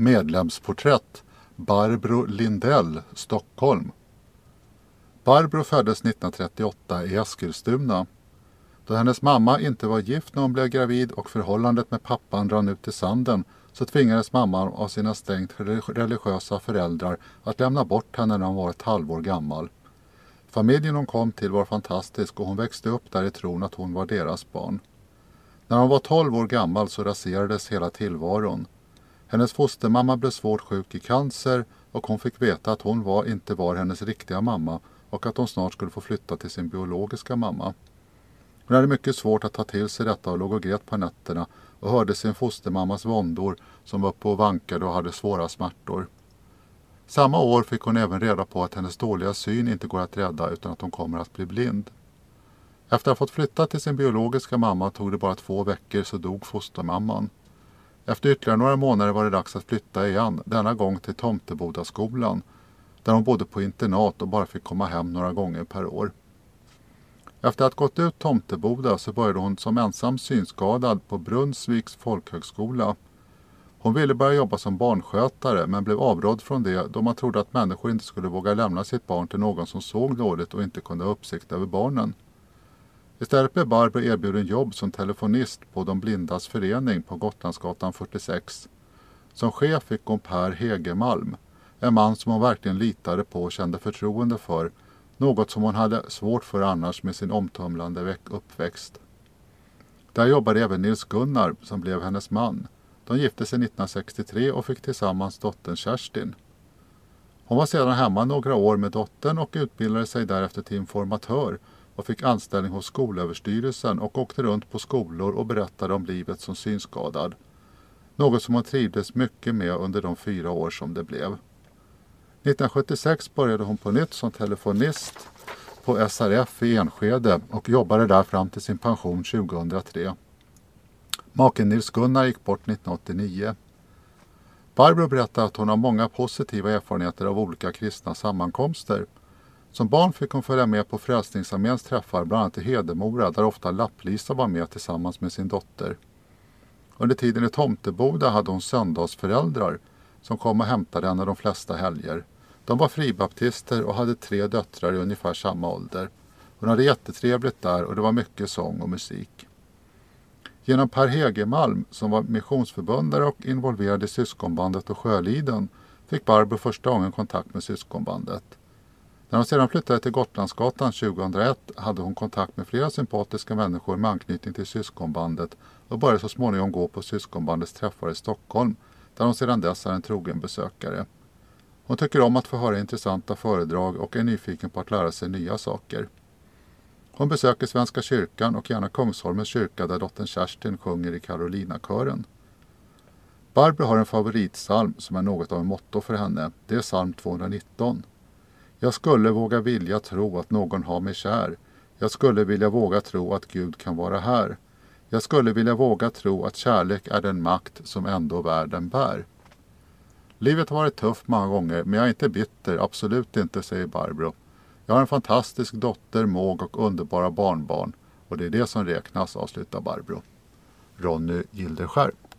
Medlemsporträtt Barbro Lindell, Stockholm. Barbro föddes 1938 i Eskilstuna. Då hennes mamma inte var gift när hon blev gravid och förhållandet med pappan rann ut i sanden, så tvingades mamman av sina strängt religiösa föräldrar att lämna bort henne när hon var ett halvår gammal. Familjen hon kom till var fantastisk och hon växte upp där i tron att hon var deras barn. När hon var 12 år gammal så raserades hela tillvaron. Hennes fostermamma blev svårt sjuk i cancer och hon fick veta att hon inte var hennes riktiga mamma och att hon snart skulle få flytta till sin biologiska mamma. Hon hade mycket svårt att ta till sig detta och låg och grät på nätterna och hörde sin fostermammas våndor som var uppe och vankade och hade svåra smärtor. Samma år fick hon även reda på att hennes dåliga syn inte går att rädda utan att hon kommer att bli blind. Efter att ha fått flytta till sin biologiska mamma tog det bara 2 veckor så dog fostermamman. Efter ytterligare några månader var det dags att flytta igen, denna gång till Tomtebodaskolan, där hon bodde på internat och bara fick komma hem några gånger per år. Efter att ha gått ut Tomteboda så började hon som ensam synskadad på Brunnsviks folkhögskola. Hon ville börja jobba som barnskötare men blev avrådd från det då man trodde att människor inte skulle våga lämna sitt barn till någon som såg dåligt och inte kunde ha uppsikt över barnen. Istället blev Barbro erbjuden jobb som telefonist på de blindas förening på Gotlandsgatan 46. Som chef fick hon Per Hegemalm, en man som hon verkligen litade på och kände förtroende för, något som hon hade svårt för annars med sin omtumlande uppväxt. Där jobbade även Nils Gunnar som blev hennes man. De gifte sig 1963 och fick tillsammans dottern Kerstin. Hon var sedan hemma några år med dottern och utbildade sig därefter till informatör och fick anställning hos skolöverstyrelsen och åkte runt på skolor och berättade om livet som synskadad. Något som hon trivdes mycket med under de 4 år som det blev. 1976 började hon på nytt som telefonist på SRF i Enskede och jobbade där fram till sin pension 2003. Maken Nils Gunnar gick bort 1989. Barbro berättar att hon har många positiva erfarenheter av olika kristna sammankomster. Som barn fick hon följa med på Frälsningsarméns träffar bland annat i Hedemora där ofta Lapplisa var med tillsammans med sin dotter. Under tiden i Tomteboda hade hon söndagsföräldrar som kom och hämtade henne de flesta helger. De var fribaptister och hade 3 döttrar i ungefär samma ålder. Hon hade jättetrevligt där och det var mycket sång och musik. Genom Per Hegemalm som var missionsförbundare och involverad i syskonbandet och Sjöliden fick Barbro första gången kontakt med syskonbandet. När hon sedan flyttade till Gotlandsgatan 2001 hade hon kontakt med flera sympatiska människor med anknytning till syskonbandet och började så småningom gå på syskonbandets träffar i Stockholm där hon sedan dess är en trogen besökare. Hon tycker om att få höra intressanta föredrag och är nyfiken på att lära sig nya saker. Hon besöker Svenska kyrkan och gärna Kungsholmens kyrka där dottern Kerstin sjunger i Carolina-kören. Barbro har en favoritsalm som är något av en motto för henne. Det är psalm 219. Jag skulle våga vilja tro att någon har mig kär. Jag skulle vilja våga tro att Gud kan vara här. Jag skulle vilja våga tro att kärlek är den makt som ändå världen bär. Livet har varit tufft många gånger men jag är inte bitter, absolut inte, säger Barbro. Jag har en fantastisk dotter, måg och underbara barnbarn och det är det som räknas, avslutar Barbro. Ronny Gilderskärp.